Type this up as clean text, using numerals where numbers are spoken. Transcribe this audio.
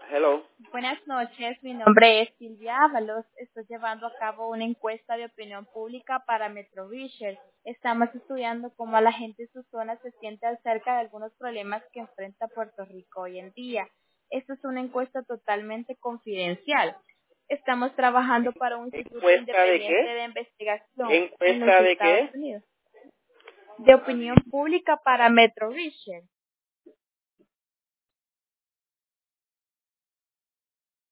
Hello. Buenas noches, mi nombre es Silvia Ábalos. Estoy llevando a cabo una encuesta de opinión pública para Metro Research. Estamos estudiando cómo la gente en su zona se siente acerca de algunos problemas que enfrenta Puerto Rico hoy en día. Esta es una encuesta totalmente confidencial. Estamos trabajando para un instituto ¿Encuesta de independiente qué? de investigación en los ¿Encuesta de Estados qué? Unidos de opinión pública para Metro Research.